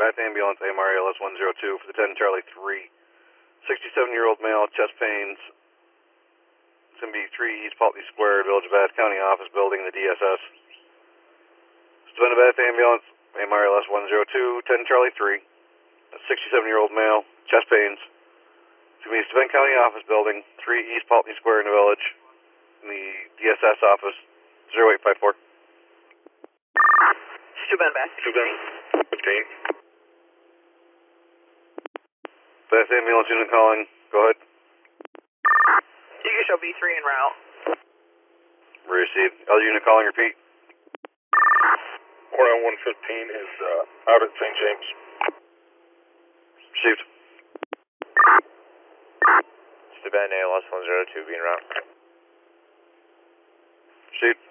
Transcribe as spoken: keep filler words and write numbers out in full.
Bath Ambulance, A M R A L S one zero two for the ten Charlie three. sixty-seven-year-old male, chest pains. It's going to be three East Pulteney Square, Village of Bath County Office Building, the D S S. Savannah Bath Ambulance, A M R A L S one zero two, ten Charlie three. sixty-seven-year-old male, chest pains. It's going to be Savannah County Office Building, three East Pulteney Square in the Village, in the D S S office, zero eight five four. Savannah Bath. Savannah, fifteen. Bath Ambulance unit calling, go ahead. You can show B three en route. Received. Other unit calling, repeat. Cornell one fifteen is uh, out at Saint James. Received. Savannah A L S one zero two being route. Received.